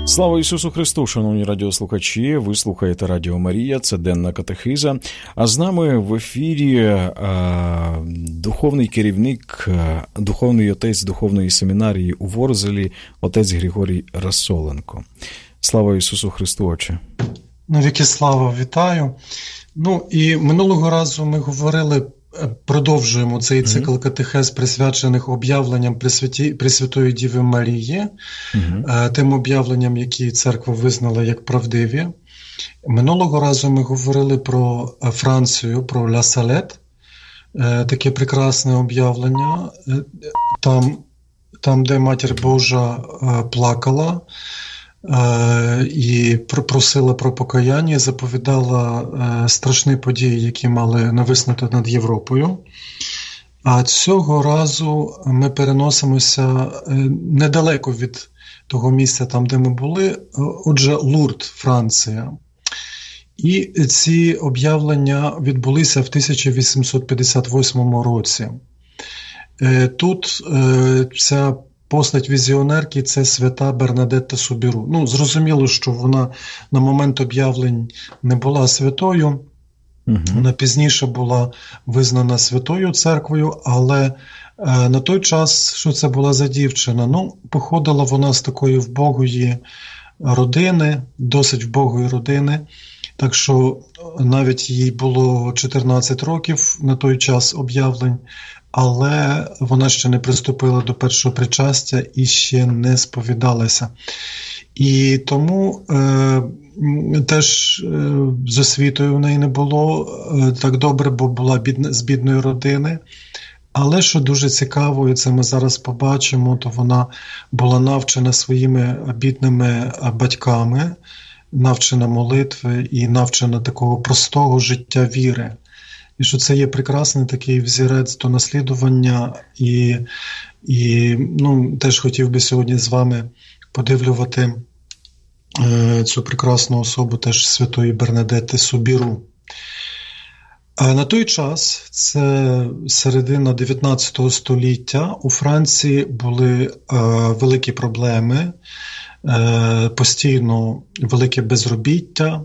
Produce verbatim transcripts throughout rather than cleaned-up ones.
Слава Ісусу Христу, шановні радіослухачі, ви слухаєте Радіо Марія, це денна катехиза, а з нами в ефірі а, духовний керівник, а, духовний отець духовної семінарії у Ворзелі, отець Григорій Рассоленко. Слава Ісусу Христу, отче. Навіки слава, вітаю. Ну і минулого разу ми говорили, продовжуємо цей цикл катехез, присвячених об'явленням Пресвяті, Пресвятої Діви Марії, uh-huh. тим об'явленням, які церква визнала як правдиві. Минулого разу ми говорили про Францію, про Ля Салет, таке прекрасне об'явлення, там, там де Матір Божа плакала і просила про покаяння, заповідала страшні події, які мали нависнути над Європою. А цього разу ми переносимося недалеко від того місця, там, де ми були, отже, Лурд, Франція. І ці об'явлення відбулися в тисяча вісімсот п'ятдесят восьмому році. Тут ця постать візіонерки – це свята Бернадетта Субіру. Ну, зрозуміло, що вона на момент об'явлень не була святою, угу. Вона пізніше була визнана святою церквою, але е, на той час, що це була за дівчина? Ну, походила вона з такої вбогої родини, досить вбогої родини, так що навіть їй було чотирнадцять років на той час об'явлень, але вона ще не приступила до першого причастя і ще не сповідалася. І тому е, теж е, з освітою в неї не було е, так добре, бо була бідна, з бідної родини. Але що дуже цікаво, і це ми зараз побачимо, то вона була навчена своїми бідними батьками, навчена молитви і навчена такого простого життя віри. І що це є прекрасний такий взірець до наслідування, і, і ну, теж хотів би сьогодні з вами подивлювати е, цю прекрасну особу теж святої Бернадетти Субіру. А на той час, це середина дев'ятнадцятого століття, у Франції були е, великі проблеми, е, постійно велике безробіття,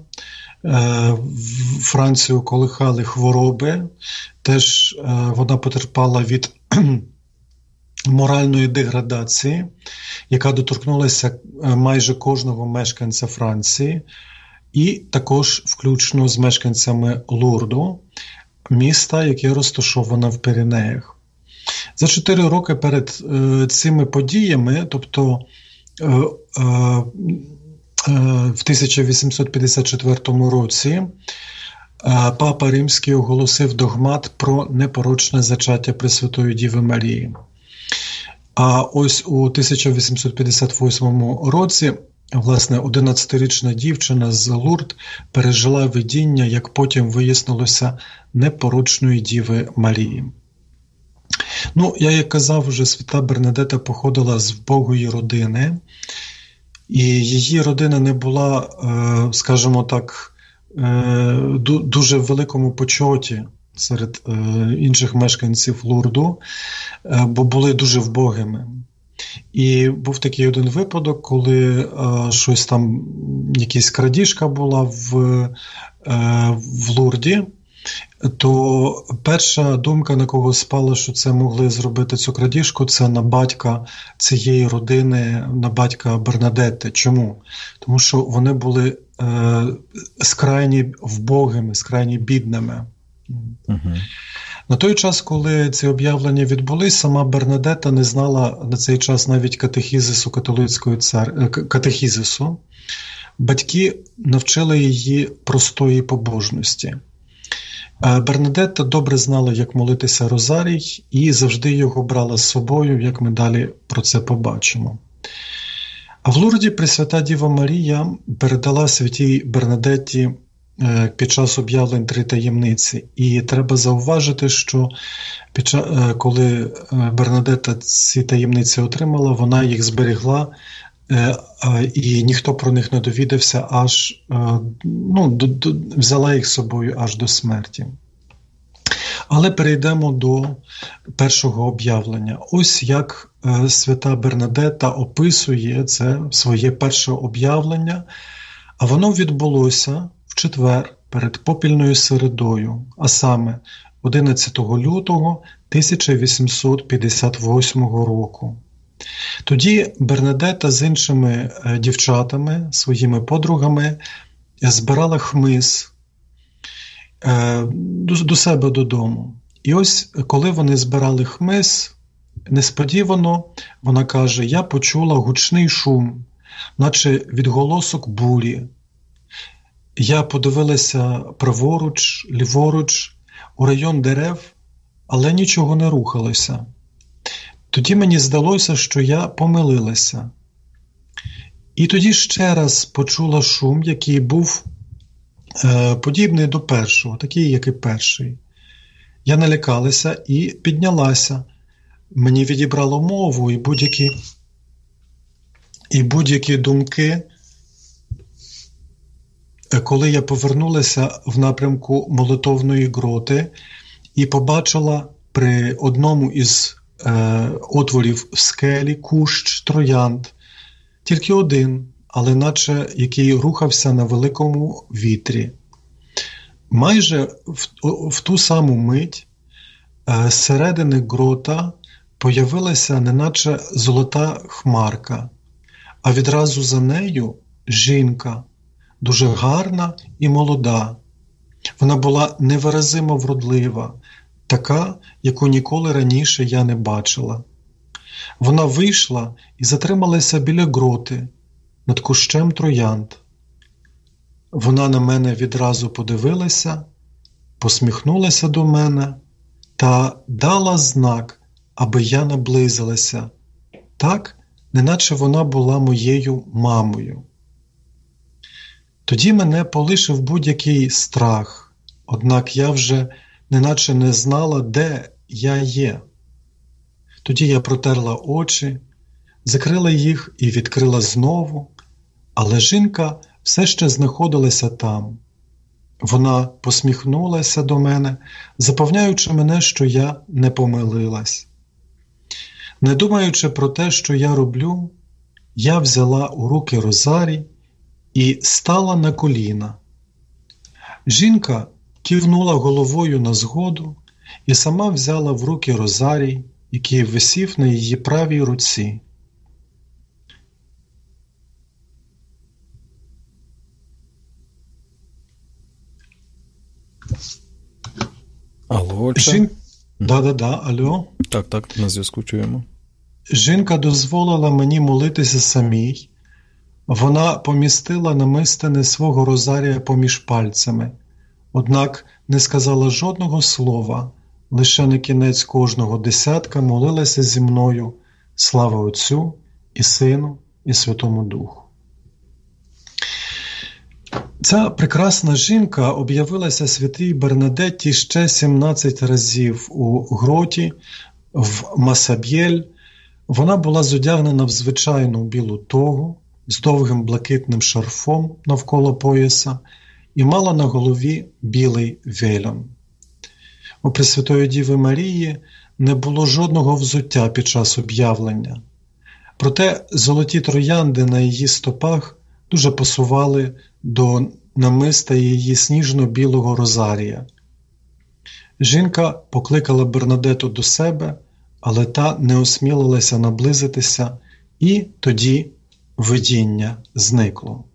Францію колихали хвороби, теж вона потерпала від моральної деградації, яка доторкнулася майже кожного мешканця Франції, і також включно з мешканцями Лурду, міста, яке розташоване в Піренеях. За чотири роки перед цими подіями, тобто в тисяча вісімсот п'ятдесят четвертому році Папа Римський оголосив догмат про непорочне зачаття Пресвятої Діви Марії. А ось у тисяча вісімсот п'ятдесят восьмому році, власне, одинадцятирічна дівчина з Лурд пережила видіння, як потім вияснилося, непорочної Діви Марії. Ну, я як казав, вже свята Бернадетта походила з вбогої родини, і її родина не була, скажімо так, дуже в великому почоті серед інших мешканців Лурду, бо були дуже вбогими. І був такий один випадок, коли щось там, якась крадіжка була в, в Лурді, то перша думка, на кого спала, що це могли зробити цю крадіжку, це на батька цієї родини, на батька Бернадетти. Чому? Тому що вони були е, скрайні вбогими, скрайні бідними. Uh-huh. На той час, коли ці об'явлення відбулись, сама Бернадетта не знала на цей час навіть катехізису католицької цер... катехізису. Батьки навчили її простої побожності. Бернадетта добре знала, як молитися розарій, і завжди його брала з собою, як ми далі про це побачимо. А в Лурді Пресвята Діва Марія передала святій Бернадетті під час об'явлень три таємниці. І треба зауважити, що під час, коли Бернадетта ці таємниці отримала, вона їх зберегла, і ніхто про них не довідався, аж ну, до, до, взяла їх з собою аж до смерті. Але перейдемо до першого об'явлення. Ось як е, свята Бернадета описує це своє перше об'явлення, а воно відбулося в четвер перед попільною середою, а саме одинадцятого лютого тисяча вісімсот п'ятдесят восьмого року. Тоді Бернадета з іншими е, дівчатами, своїми подругами, збирала хмиз До, до себе додому. І ось, коли вони збирали хмиз, несподівано вона каже: я почула гучний шум, наче відголосок бурі. Я подивилася праворуч, ліворуч, у район дерев, але нічого не рухалося. Тоді мені здалося, що я помилилася. І тоді ще раз почула шум, який був подібний до першого, такий, як і перший. Я налякалася і піднялася. Мені відібрало мову і будь-які, і будь-які думки, коли я повернулася в напрямку молитовної гроти і побачила при одному із е, отворів в скелі кущ троянд, тільки один, але наче який рухався на великому вітрі. Майже в, в ту саму мить е, з середини грота появилася неначе золота хмарка, а відразу за нею жінка, дуже гарна і молода. Вона була невиразимо вродлива, така, яку ніколи раніше я не бачила. Вона вийшла і затрималася біля гроти, над кущем троянд. Вона на мене відразу подивилася, посміхнулася до мене та дала знак, аби я наблизилася, так, неначе вона була моєю мамою. Тоді мене полишив будь-який страх, однак я вже неначе не знала, де я є. Тоді я протерла очі, закрила їх і відкрила знову, але жінка все ще знаходилася там. Вона посміхнулася до мене, запевняючи мене, що я не помилилась. Не думаючи про те, що я роблю, я взяла у руки розарій і стала на коліна. Жінка кивнула головою на згоду і сама взяла в руки розарій, який висів на її правій руці. Алло, Жін... Да-да-да, алло. Так, так, на зв'язку чуємо. Жінка дозволила мені молитися самій. Вона помістила намистини свого розарія поміж пальцями, однак не сказала жодного слова, лише на кінець кожного десятка молилася зі мною: слава Отцю і Сину і Святому Духу. Ця прекрасна жінка об'явилася святій Бернадетті ще сімнадцять разів у гроті в Масаб'єль. Вона була зодягнена в звичайну білу тогу з довгим блакитним шарфом навколо пояса і мала на голові білий вельон. У Пресвятої Діви Марії не було жодного взуття під час об'явлення. Проте золоті троянди на її стопах дуже пасували до намиста її сніжно-білого розарія. Жінка покликала Бернадету до себе, але та не осмілилася наблизитися, і тоді видіння зникло.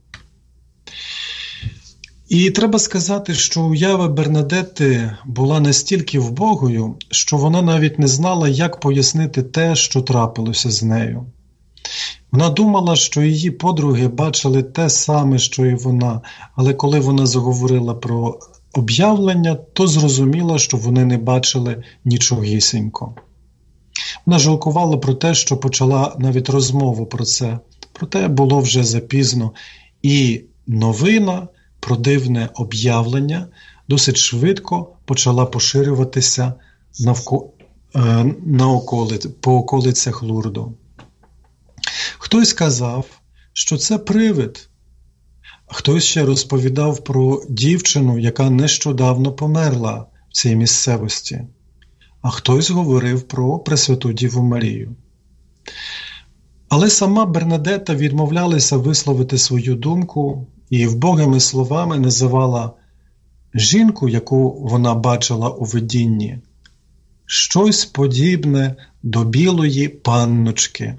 І треба сказати, що уява Бернадетти була настільки вбогою, що вона навіть не знала, як пояснити те, що трапилося з нею. Вона думала, що її подруги бачили те саме, що і вона, але коли вона заговорила про об'явлення, то зрозуміла, що вони не бачили нічогісінько. Вона жалкувала про те, що почала навіть розмову про це, проте було вже запізно, і новина про дивне об'явлення досить швидко почала поширюватися навко... на околиць... по околицях Лурду. Хтось сказав, що це привид, а хтось ще розповідав про дівчину, яка нещодавно померла в цій місцевості, а хтось говорив про Пресвяту Діву Марію. Але сама Бернадетта відмовлялася висловити свою думку і вбогими словами називала жінку, яку вона бачила у видінні, щось подібне до білої панночки.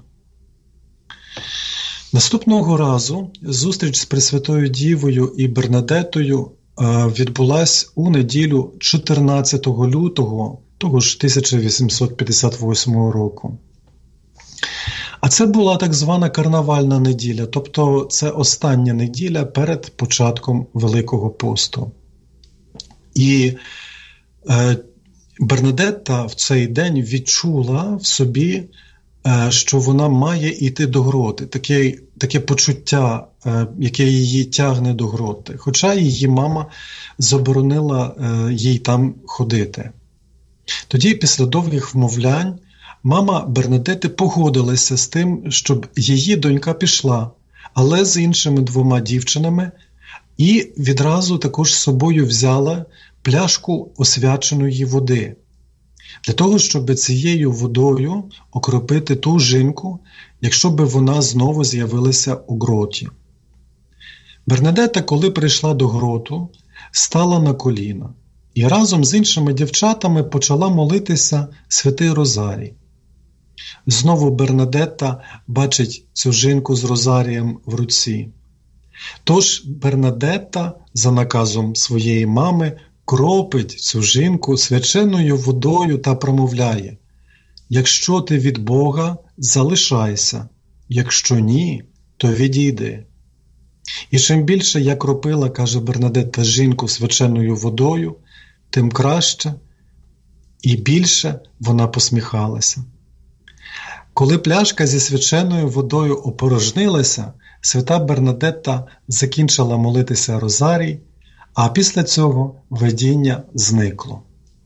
Наступного разу зустріч з Пресвятою Дівою і Бернадеттою відбулася у неділю чотирнадцятого лютого того ж тисяча вісімсот п'ятдесят восьмого року. А це була так звана карнавальна неділя, тобто це остання неділя перед початком Великого посту. І е, Бернадетта в цей день відчула в собі, е, що вона має йти до гроти, таке, таке почуття, е, яке її тягне до гроти, хоча її мама заборонила е, їй там ходити. Тоді, після довгих вмовлянь, мама Бернадетти погодилася з тим, щоб її донька пішла, але з іншими двома дівчинами, і відразу також з собою взяла пляшку освяченої води, для того, щоб цією водою окропити ту жінку, якщо б вона знову з'явилася у гроті. Бернадетта, коли прийшла до гроту, стала на коліна і разом з іншими дівчатами почала молитися святий Розарій. Знову Бернадетта бачить цю жінку з розарієм в руці. Тож Бернадетта, за наказом своєї мами, кропить цю жінку свяченою водою та промовляє: «Якщо ти від Бога, залишайся, якщо ні, то відійди». І чим більше я кропила, каже Бернадетта, жінку свяченою водою, тим краще і більше вона посміхалася. Коли пляшка зі свяченою водою опорожнилася, свята Бернадетта закінчила молитися Розарій, а після цього видіння зникло.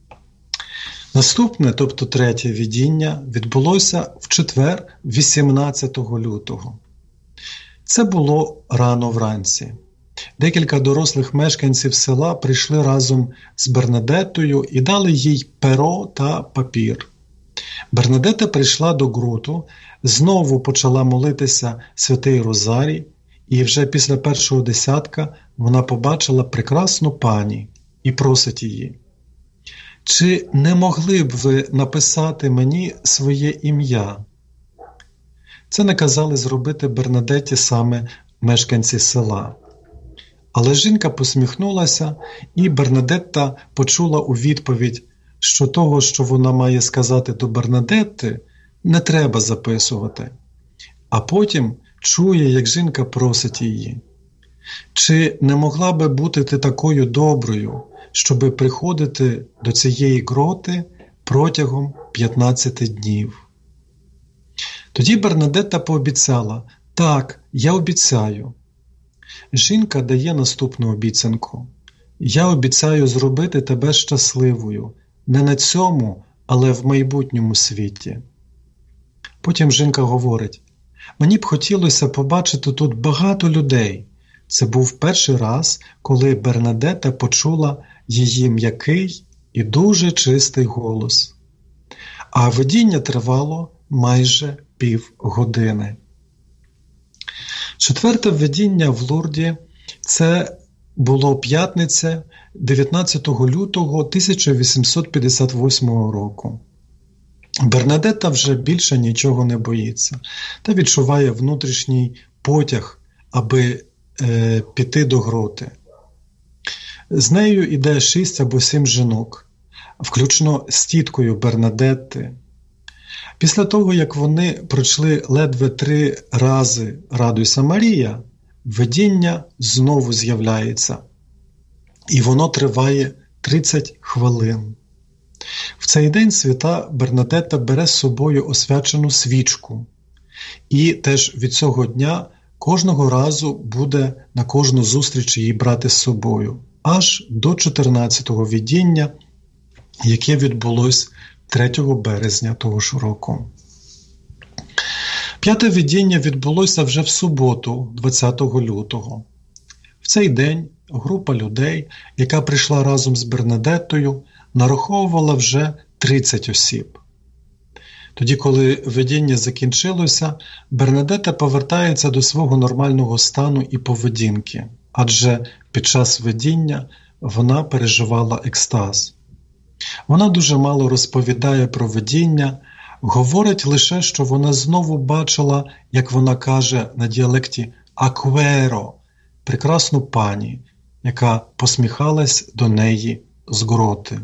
Наступне, тобто третє видіння, відбулося в четвер, вісімнадцятого лютого. Це було рано вранці. Декілька дорослих мешканців села прийшли разом з Бернадеттою і дали їй перо та папір. Бернадетта прийшла до гроту, знову почала молитися святий Розарій, і вже після першого десятка вона побачила прекрасну пані і просить її: «Чи не могли б ви написати мені своє ім'я?» Це наказали зробити Бернадетті саме мешканці села. Але жінка посміхнулася, і Бернадетта почула у відповідь, що того, що вона має сказати до Бернадетти, не треба записувати. А потім чує, як жінка просить її: «Чи не могла би бути ти такою доброю, щоби приходити до цієї гроти протягом п'ятнадцяти днів?» Тоді Бернадетта пообіцяла: «Так, я обіцяю». Жінка дає наступну обіцянку: «Я обіцяю зробити тебе щасливою, не на цьому, але в майбутньому світі». Потім жінка говорить: «Мені б хотілося побачити тут багато людей». Це був перший раз, коли Бернадетта почула її м'який і дуже чистий голос. А видіння тривало майже півгодини. Четверте видіння в Лурді – це було п'ятниця, дев'ятнадцятого лютого тисяча вісімсот п'ятдесят восьмого року. Бернадетта вже більше нічого не боїться та відчуває внутрішній потяг, аби е, піти до гроти. З нею йде шість або сім жінок, включно з тіткою Бернадетти. Після того, як вони пройшли ледве три рази «Радуйся, Марія», видіння знову з'являється, і воно триває тридцять хвилин. В цей день свята Бернадетта бере з собою освячену свічку, і теж від цього дня кожного разу буде на кожну зустріч її брати з собою, аж до чотирнадцятого видіння, яке відбулось третього березня того ж року. П'яте видіння відбулося вже в суботу, двадцятого лютого. В цей день група людей, яка прийшла разом з Бернадеттою, нараховувала вже тридцять осіб. Тоді, коли видіння закінчилося, Бернадета повертається до свого нормального стану і поведінки, адже під час видіння вона переживала екстаз. Вона дуже мало розповідає про видіння, говорить лише, що вона знову бачила, як вона каже на діалекті «акверо» – прекрасну пані, яка посміхалась до неї з гроти.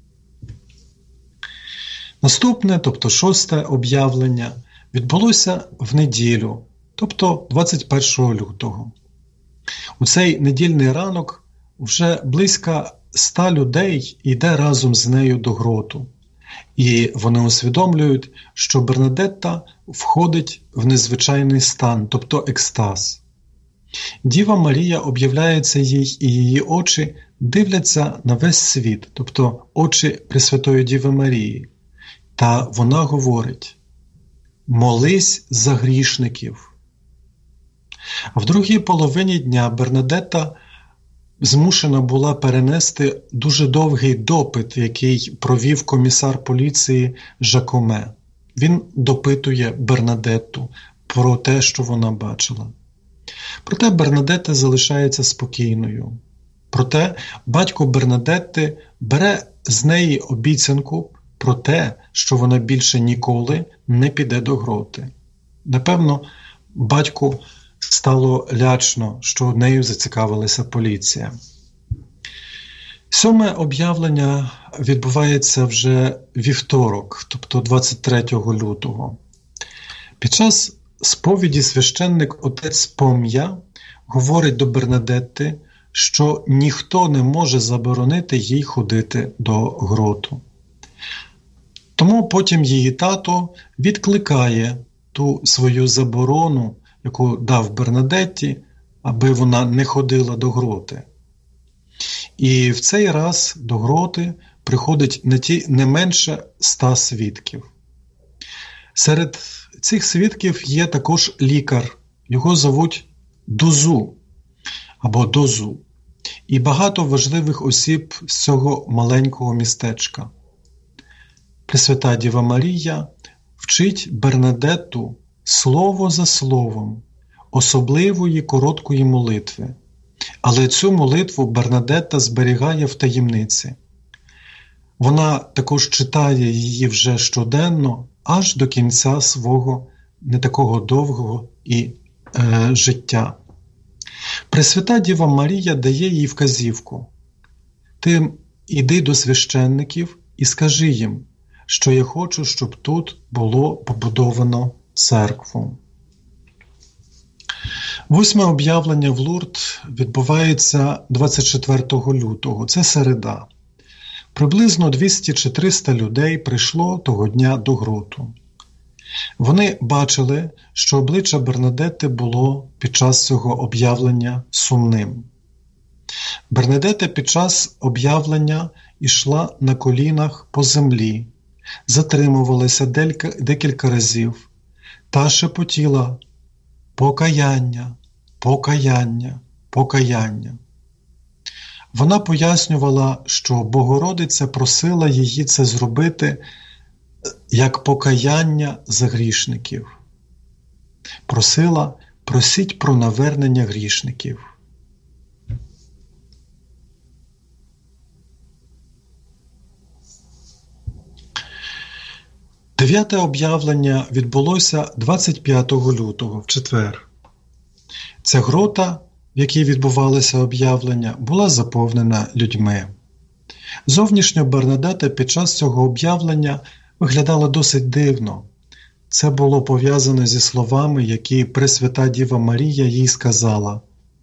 Наступне, тобто шосте об'явлення, відбулося в неділю, тобто двадцять першого лютого. У цей недільний ранок вже близько ста людей йде разом з нею до гроту. І вони усвідомлюють, що Бернадетта входить в незвичайний стан, тобто екстаз. Діва Марія об'являється їй, і її очі дивляться на весь світ, тобто очі Пресвятої Діви Марії. Та вона говорить: «Молись за грішників». В другій половині дня Бернадетта змушена була перенести дуже довгий допит, який провів комісар поліції Жакоме. Він допитує Бернадетту про те, що вона бачила. Проте Бернадетта залишається спокійною. Проте батько Бернадетти бере з неї обіцянку про те, що вона більше ніколи не піде до гроти. Напевно, батьку стало лячно, що нею зацікавилася поліція. Сьоме об'явлення відбувається вже вівторок, тобто двадцять третього лютого. Під час сповіді священник отець Пом'я говорить до Бернадетти, що ніхто не може заборонити їй ходити до гроту. Тому потім її тато відкликає ту свою заборону, яку дав Бернадетті, аби вона не ходила до гроти. І в цей раз до гроти приходить не, ті, не менше ста свідків. Серед цих свідків є також лікар, його звуть Дозу або Дозу, і багато важливих осіб з цього маленького містечка. Пресвята Діва Марія вчить Бернадетту слово за словом особливої короткої молитви. Але цю молитву Бернадетта зберігає в таємниці. Вона також читає її вже щоденно, аж до кінця свого не такого довгого і е, життя. Пресвята Діва Марія дає їй вказівку: «Ти іди до священників і скажи їм, що я хочу, щоб тут було побудовано церкву». Восьме об'явлення в Лурд відбувається двадцять четвертого лютого, це середа. Приблизно двісті чи триста людей прийшло того дня до гроту. Вони бачили, що обличчя Бернадетти було під час цього об'явлення сумним. Бернадетта під час об'явлення йшла на колінах по землі, затримувалася декілька разів та шепотіла: «Покаяння, покаяння, покаяння». Вона пояснювала, що Богородиця просила її це зробити як покаяння за грішників. Просила: «Просіть про навернення грішників». Дев'яте об'явлення відбулося двадцять п'ятого лютого, в четвер. Ця грота, в якій відбувалося об'явлення, була заповнена людьми. Зовнішньо Бернадетта під час цього об'явлення виглядала досить дивно. Це було пов'язано зі словами, які Пресвята Діва Марія їй сказала: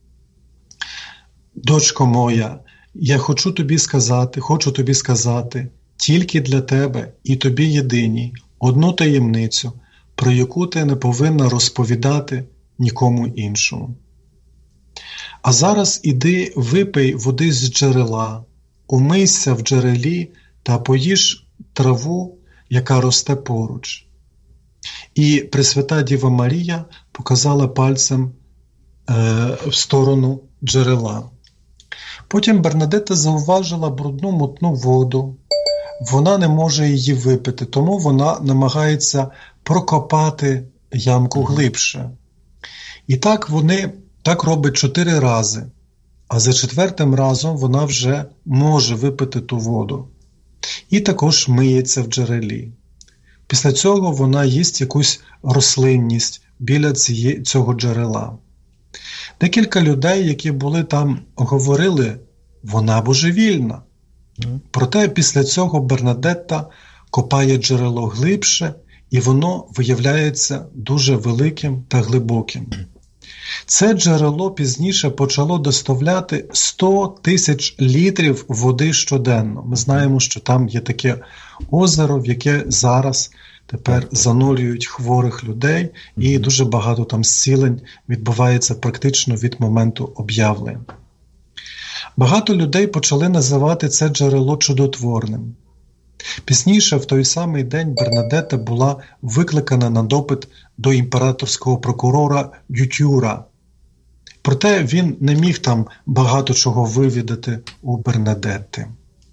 «Дочко моя, я хочу тобі сказати, хочу тобі сказати, тільки для тебе і тобі єдиній, одну таємницю, про яку ти не повинна розповідати нікому іншому. А зараз іди випий води з джерела, умийся в джерелі та поїж траву, яка росте поруч». І Пресвята Діва Марія показала пальцем е, в сторону джерела. Потім Бернадетта зауважила брудну мутну воду, вона не може її випити, тому вона намагається прокопати ямку глибше. І так вони так робить чотири рази, а за четвертим разом вона вже може випити ту воду. І також миється в джерелі. Після цього вона їсть якусь рослинність біля цієї, цього джерела. Декілька людей, які були там, говорили, вона божевільна. Проте після цього Бернадетта копає джерело глибше, і воно виявляється дуже великим та глибоким. Це джерело пізніше почало доставляти сто тисяч літрів води щоденно. Ми знаємо, що там є таке озеро, в яке зараз тепер занурюють хворих людей, і дуже багато там зцілень відбувається практично від моменту об'явлення. Багато людей почали називати це джерело чудотворним. Пізніше, в той самий день, Бернадетта була викликана на допит до імператорського прокурора Дютюра. Проте він не міг там багато чого вивідати у Бернадетти.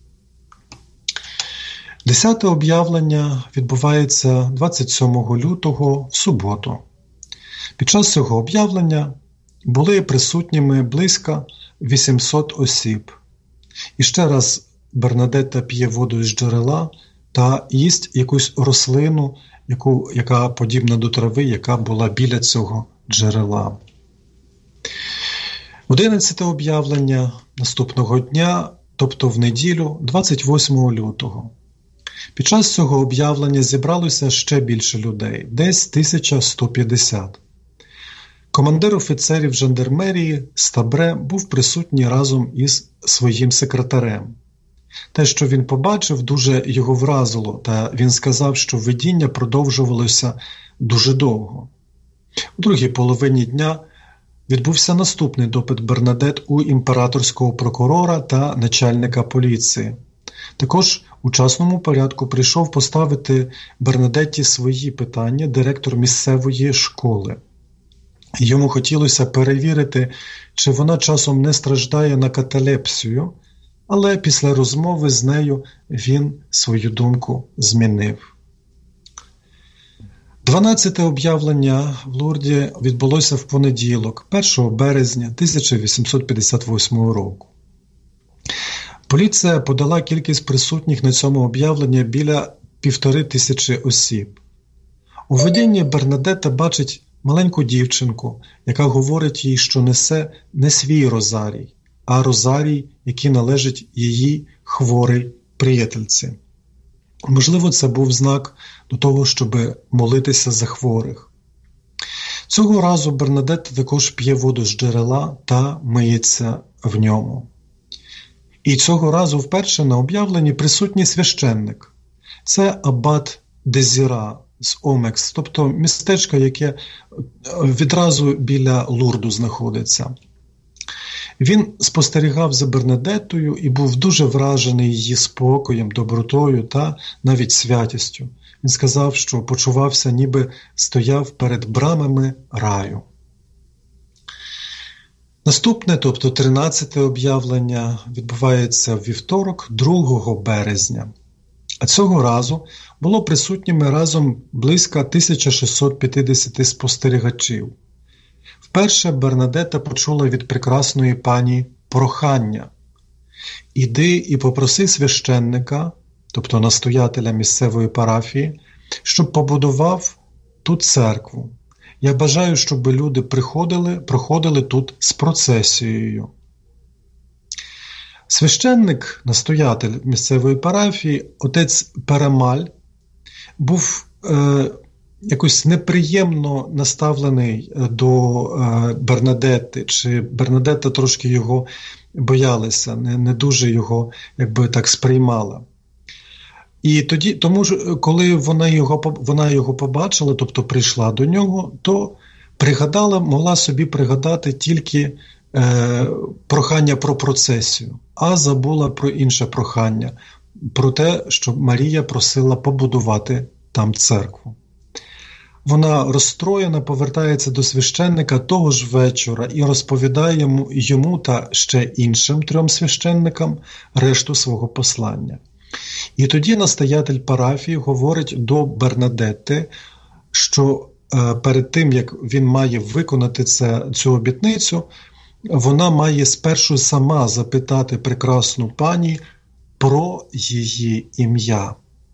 Десяте об'явлення відбувається двадцять сьомого лютого в суботу. Під час цього об'явлення були присутніми близько вісімсот осіб. І ще раз Бернадетта п'є воду з джерела та їсть якусь рослину, яку, яка подібна до трави, яка була біля цього джерела. Одинадцяте об'явлення наступного дня, тобто в неділю, двадцять восьмого лютого. Під час цього об'явлення зібралося ще більше людей, десь тисяча сто п'ятдесят. Командир офіцерів жандармерії Стабре був присутній разом із своїм секретарем. Те, що він побачив, дуже його вразило, та він сказав, що видіння продовжувалося дуже довго. У другій половині дня відбувся наступний допит Бернадетт у імператорського прокурора та начальника поліції. Також у частному порядку прийшов поставити Бернадетті свої питання директор місцевої школи. Йому хотілося перевірити, чи вона часом не страждає на каталепсію, але після розмови з нею він свою думку змінив. дванадцяте об'явлення в Лурді відбулося в понеділок, першого березня тисяча вісімсот п'ятдесят восьмого року. Поліція подала кількість присутніх на цьому об'явленні біля півтори тисячі осіб. У видінні Бернадетта бачить маленьку дівчинку, яка говорить їй, що несе не свій розарій, а розарій, який належить її хворій приятельці. Можливо, це був знак до того, щоб молитися за хворих. Цього разу Бернадетта також п'є воду з джерела та миється в ньому. І цього разу вперше на об'явленні присутній священник. Це аббат Дезіра з Омекс, тобто містечко, яке відразу біля Лурду знаходиться. Він спостерігав за Бернадеттою і був дуже вражений її спокоєм, добротою та навіть святістю. Він сказав, що почувався, ніби стояв перед брамами раю. Наступне, тобто тринадцяте об'явлення, відбувається в вівторок, другого березня. А цього разу було присутніми разом близько тисяча шістсот п'ятдесят спостерігачів. Вперше Бернадетта почула від прекрасної пані прохання: «Іди і попроси священника, тобто настоятеля місцевої парафії, щоб побудував тут церкву. Я бажаю, щоб люди приходили, проходили тут з процесією». Священник, настоятель місцевої парафії, отець Перемаль, був е, якось неприємно наставлений до е, Бернадетти, чи Бернадетта трошки його боялася, не, не дуже його, якби так, сприймала. І тоді, тому ж, коли вона його, вона його побачила, тобто прийшла до нього, то пригадала, могла собі пригадати тільки е, прохання про процесію, а забула про інше прохання, про те, що Марія просила побудувати там церкву. Вона розстроєна повертається до священника того ж вечора і розповідає йому, йому та ще іншим трьом священникам решту свого послання. І тоді настоятель парафії говорить до Бернадетти, що е, перед тим, як він має виконати це, цю обітницю, вона має спершу сама запитати прекрасну пані про її ім'я.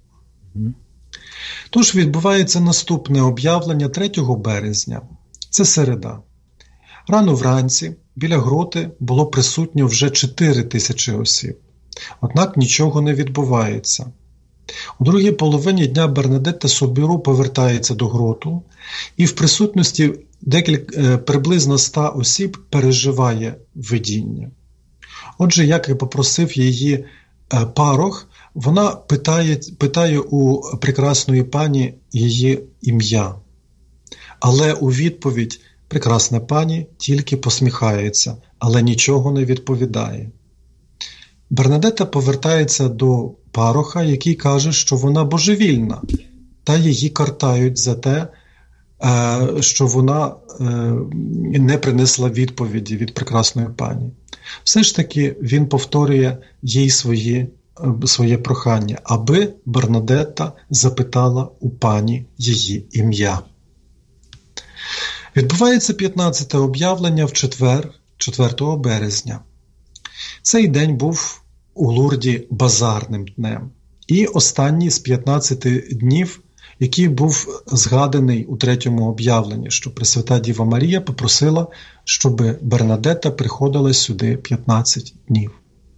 Тож відбувається наступне об'явлення третього березня. Це середа. Рано вранці біля гроти було присутньо вже чотири тисячі осіб. Однак нічого не відбувається. У другій половині дня Бернадетта Собіру повертається до гроту і в присутності декілька, приблизно ста осіб переживає видіння. Отже, як і попросив її парох, вона питає, питає у прекрасної пані її ім'я. Але у відповідь прекрасна пані тільки посміхається, але нічого не відповідає. Бернадетта повертається до пароха, який каже, що вона божевільна, та її картають за те, що вона не принесла відповіді від прекрасної пані. Все ж таки він повторює їй свої, своє прохання, аби Бернадетта запитала у пані її ім'я. Відбувається п'ятнадцяте об'явлення в четвер, четвертого березня. Цей день був у Лурді базарним днем. І останній з п'ятнадцяти днів, який був згаданий у третьому об'явленні, що Пресвята Діва Марія попросила, щоб Бернадетта приходила сюди п'ятнадцять днів.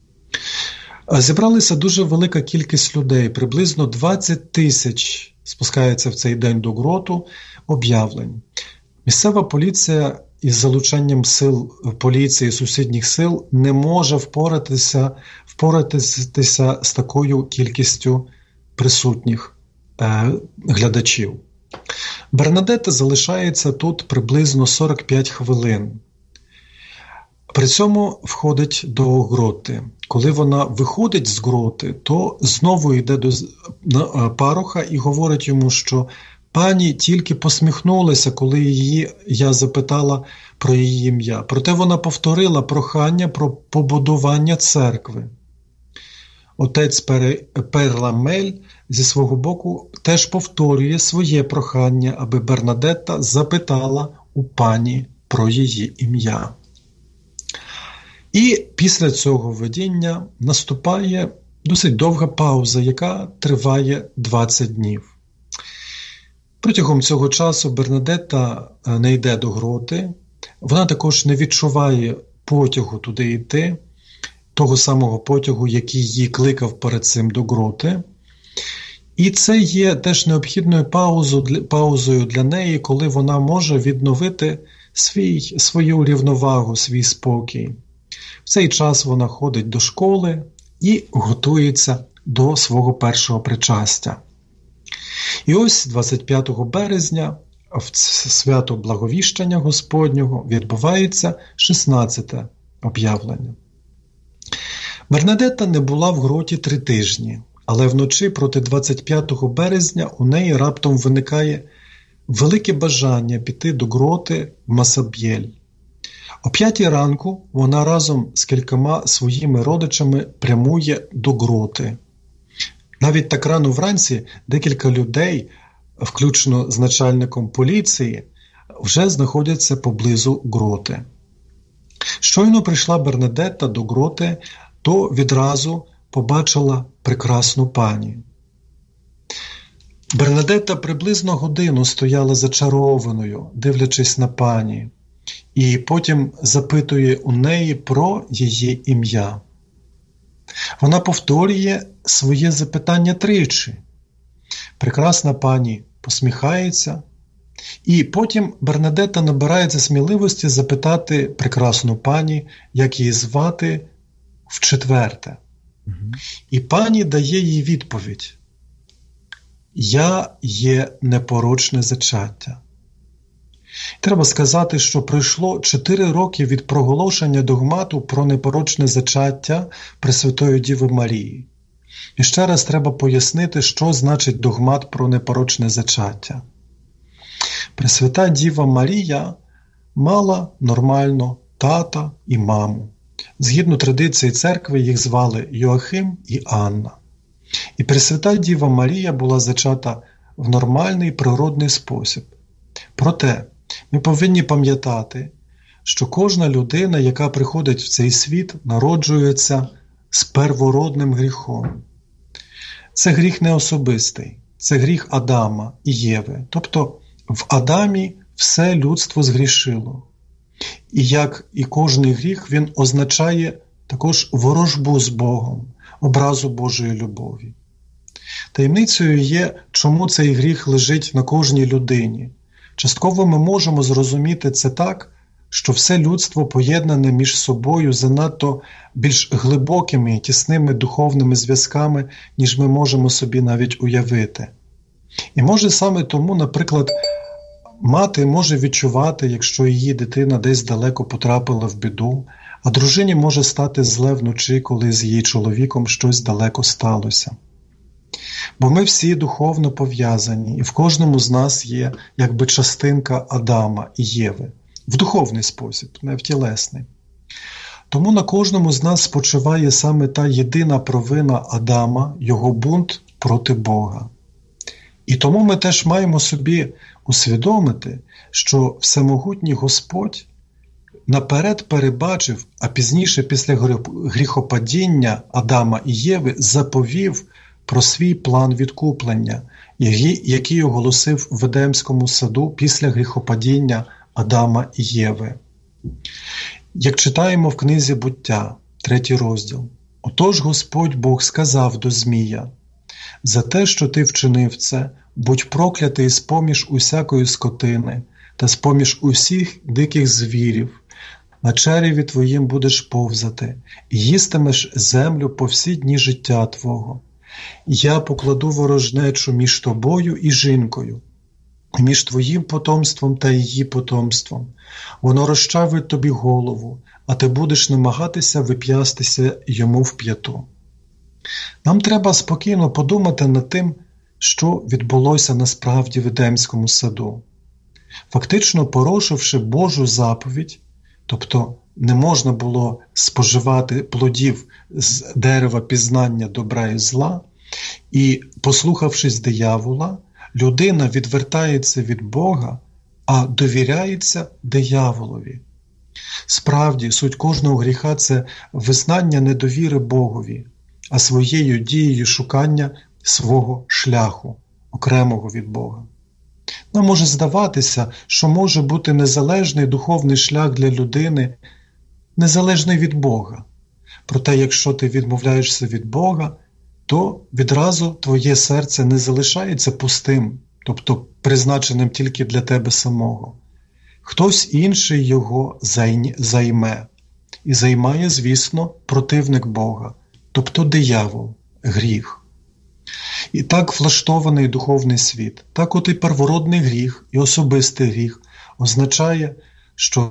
Зібралася дуже велика кількість людей, приблизно двадцять тисяч спускається в цей день до гроту об'явлень. Місцева поліція із залученням сил поліції сусідніх сил не може впоратися, впоратися з такою кількістю присутніх е, глядачів. Бернадетта залишається тут приблизно сорок п'ять хвилин. При цьому входить до гроти. Коли вона виходить з гроти, то знову йде до пароха і говорить йому, що пані тільки посміхнулася, коли її, я запитала про її ім'я. Проте вона повторила прохання про побудування церкви. Отець Перламель зі свого боку теж повторює своє прохання, аби Бернадетта запитала у пані про її ім'я. І після цього видіння наступає досить довга пауза, яка триває двадцять днів. Протягом цього часу Бернадетта не йде до гроти, вона також не відчуває потягу туди йти, того самого потягу, який її кликав перед цим до гроти. І це є теж необхідною паузою для неї, коли вона може відновити свій, свою рівновагу, свій спокій. В цей час вона ходить до школи і готується до свого першого причастя. І ось двадцять п'ятого березня в свято Благовіщення Господнього відбувається шістнадцяте об'явлення. Бернадетта не була в гроті три тижні, але вночі проти двадцять п'ятого березня у неї раптом виникає велике бажання піти до гроти в Масаб'єль. О п'ятій ранку вона разом з кількома своїми родичами прямує до гроти. Навіть так рано вранці декілька людей, включно з начальником поліції, вже знаходяться поблизу гроти. Щойно прийшла Бернадетта до гроти, то відразу побачила прекрасну пані. Бернадетта приблизно годину стояла зачарованою, дивлячись на пані, і потім запитує у неї про її ім'я. Вона повторює своє запитання тричі. Прекрасна пані посміхається, і потім Бернадетта набирається сміливості запитати прекрасну пані, як її звати, вчетверте. Угу. І пані дає їй відповідь: «Я є непорочне зачаття». Треба сказати, що пройшло чотири роки від проголошення догмату про непорочне зачаття Пресвятої Діви Марії. І ще раз треба пояснити, що значить догмат про непорочне зачаття. Пресвята Діва Марія мала нормально тата і маму. Згідно традиції церкви їх звали Йоахим і Анна. І Пресвята Діва Марія була зачата в нормальний природний спосіб. Проте ми повинні пам'ятати, що кожна людина, яка приходить в цей світ, народжується з первородним гріхом. Це гріх не особистий, це гріх Адама і Єви. Тобто в Адамі все людство згрішило. І як і кожний гріх, він означає також ворожбу з Богом, образу Божої любові. Таємницею є, чому цей гріх лежить на кожній людині. Частково ми можемо зрозуміти це так, що все людство поєднане між собою занадто більш глибокими і тісними духовними зв'язками, ніж ми можемо собі навіть уявити. І може саме тому, наприклад, мати може відчувати, якщо її дитина десь далеко потрапила в біду, а дружині може стати зле вночі, коли з її чоловіком щось далеко сталося. Бо ми всі духовно пов'язані, і в кожному з нас є якби частинка Адама і Єви. В духовний спосіб, не в тілесний. Тому на кожному з нас спочиває саме та єдина провина Адама, його бунт проти Бога. І тому ми теж маємо собі усвідомити, що всемогутній Господь наперед перебачив, а пізніше після гріхопадіння Адама і Єви заповів про свій план відкуплення, який оголосив в Едемському саду після гріхопадіння Адама і Єви. Як читаємо в книзі «Буття», третій розділ. «Отож Господь Бог сказав до Змія: за те, що ти вчинив це, будь проклятий з-поміж усякої скотини та з-поміж усіх диких звірів. На череві твоїм будеш повзати, і їстимеш землю по всі дні життя твого. Я покладу ворожнечу між тобою і жінкою, між твоїм потомством та її потомством. Воно розчавить тобі голову, а ти будеш намагатися вип'ястися йому в п'яту». Нам треба спокійно подумати над тим, що відбулося насправді в Едемському саду. Фактично, порушивши Божу заповідь, тобто не можна було споживати плодів з дерева пізнання добра і зла, і, послухавшись диявола, людина відвертається від Бога, а довіряється дияволові. Справді, суть кожного гріха – це визнання недовіри Богові, а своєю дією шукання свого шляху, окремого від Бога. Нам може здаватися, що може бути незалежний духовний шлях для людини, незалежний від Бога. Проте, якщо ти відмовляєшся від Бога, то відразу твоє серце не залишається пустим, тобто призначеним тільки для тебе самого. Хтось інший його займе. І займає, звісно, противник Бога, тобто диявол, гріх. І так влаштований духовний світ, так от і первородний гріх, і особистий гріх означає, що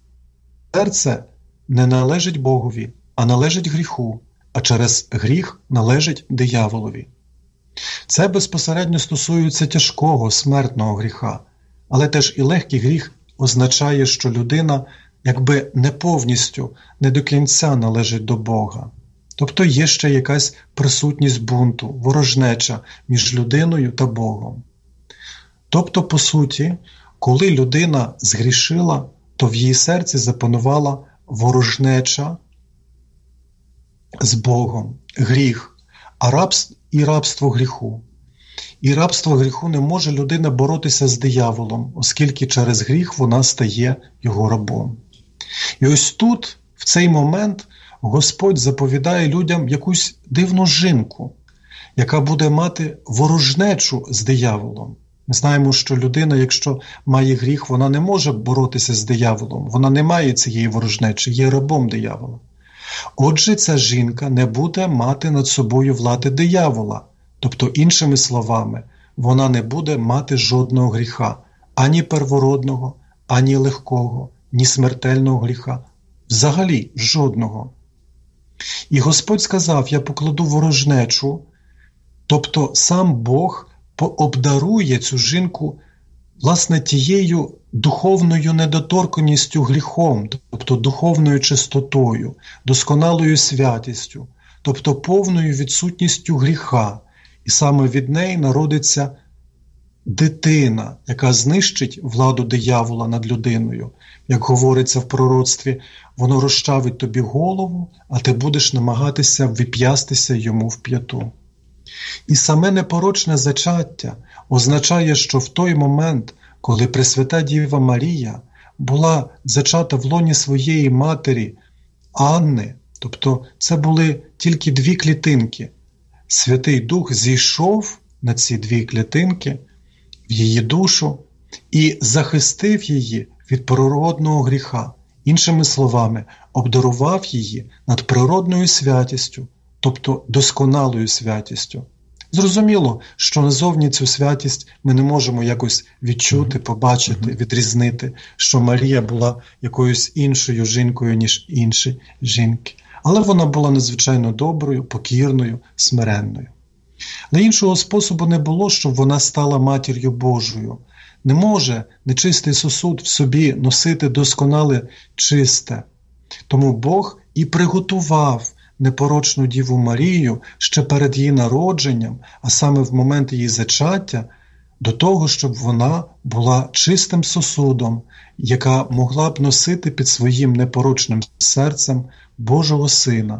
серце не належить Богові, а належить гріху, а через гріх належить дияволові. Це безпосередньо стосується тяжкого, смертного гріха, але теж і легкий гріх означає, що людина якби не повністю, не до кінця належить до Бога. Тобто є ще якась присутність бунту, ворожнеча між людиною та Богом. Тобто, по суті, коли людина згрішила, то в її серці запанувала ворожнеча з Богом, гріх, а рабство, і рабство гріху. І рабство гріху не може людина боротися з дияволом, оскільки через гріх вона стає його рабом. І ось тут, в цей момент, Господь заповідає людям якусь дивну жінку, яка буде мати ворожнечу з дияволом. Ми знаємо, що людина, якщо має гріх, вона не може боротися з дияволом, вона не має цієї ворожнечі, є рабом диявола. Отже, ця жінка не буде мати над собою влади диявола, тобто, іншими словами, вона не буде мати жодного гріха, ані первородного, ані легкого, ні смертельного гріха, взагалі жодного. І Господь сказав: я покладу ворожнечу, тобто сам Бог обдарує цю жінку, власне, тією духовною недоторканністю гріхом, тобто духовною чистотою, досконалою святістю, тобто повною відсутністю гріха. І саме від неї народиться дитина, яка знищить владу диявола над людиною. Як говориться в пророцтві, воно розчавить тобі голову, а ти будеш намагатися вип'ястися йому в п'яту. І саме непорочне зачаття означає, що в той момент, коли Пресвята Діва Марія була зачата в лоні своєї матері Анни, тобто це були тільки дві клітинки, Святий Дух зійшов на ці дві клітинки в її душу і захистив її від природного гріха. Іншими словами, обдарував її надприродною святістю, тобто досконалою святістю. Зрозуміло, що назовні цю святість ми не можемо якось відчути, побачити, відрізнити, що Марія була якоюсь іншою жінкою, ніж інші жінки. Але вона була надзвичайно доброю, покірною, смиренною. Але іншого способу не було, щоб вона стала Матір'ю Божою. Не може нечистий сосуд в собі носити досконале чисте. Тому Бог і приготував непорочну Діву Марію ще перед її народженням, а саме в момент її зачаття, до того, щоб вона була чистим сосудом, яка могла б носити під своїм непорочним серцем Божого Сина,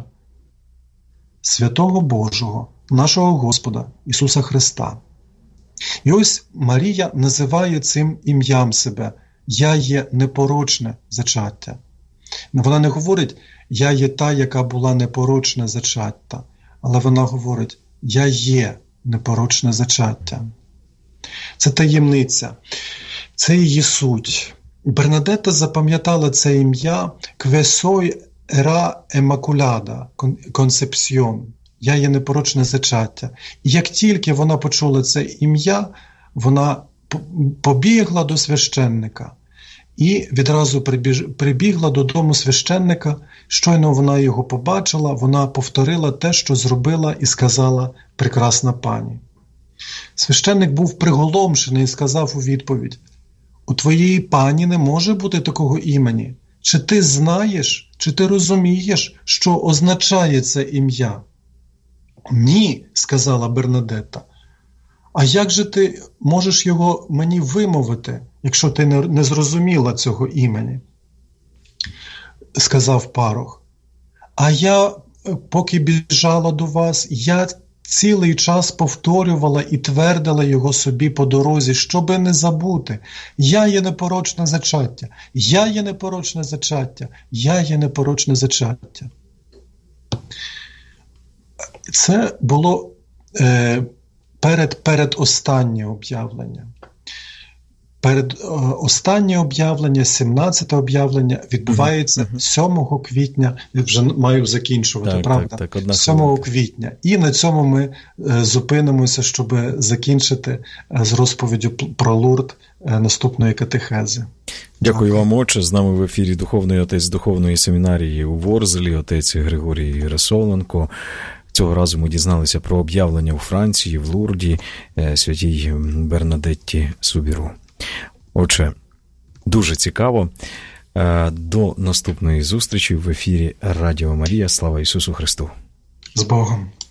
Святого Божого, нашого Господа Ісуса Христа. І ось Марія називає цим ім'ям себе «Я є непорочне зачаття». Вона не говорить «Я є та, яка була непорочне зачаття», але вона говорить «Я є непорочне зачаття». Це таємниця, це її суть. Бернадетта запам'ятала це ім'я «Квесой ера емакуляда концепсіон». «Я є непорочне зачаття». І як тільки вона почула це ім'я, вона побігла до священника і відразу прибіж... прибігла додому священника. Щойно вона його побачила, вона повторила те, що зробила і сказала прекрасна пані. Священник був приголомшений і сказав у відповідь: «У твоєї пані не може бути такого імені. Чи ти знаєш, чи ти розумієш, що означає це ім'я?» «Ні», – сказала Бернадетта. «А як же ти можеш його мені вимовити, якщо ти не зрозуміла цього імені?» – сказав парох. «А я, поки біжала до вас, я цілий час повторювала і твердила його собі по дорозі, щоби не забути. Я є непорочне зачаття, я є непорочне зачаття, я є непорочне зачаття». Це було е, перед, перед останнє об'явлення. Перед е, останнє об'явлення, сімнадцяте об'явлення, відбувається uh-huh. сьомого квітня, я вже маю закінчувати, так, правда? Так, так, сьомого квітня. І на цьому ми е, зупинимося, щоб закінчити е, з розповіддю про Лурд е, наступної катехези. Дякую так. вам, отче. З нами в ефірі духовний отець Духовної семінарії у Ворзелі, отець Григорій Яросоленко. Цього разу ми дізналися про об'явлення у Франції, в Лурді, святій Бернадетті Субіру. Отже, дуже цікаво. До наступної зустрічі в ефірі Радіо Марія. Слава Ісусу Христу! З Богом!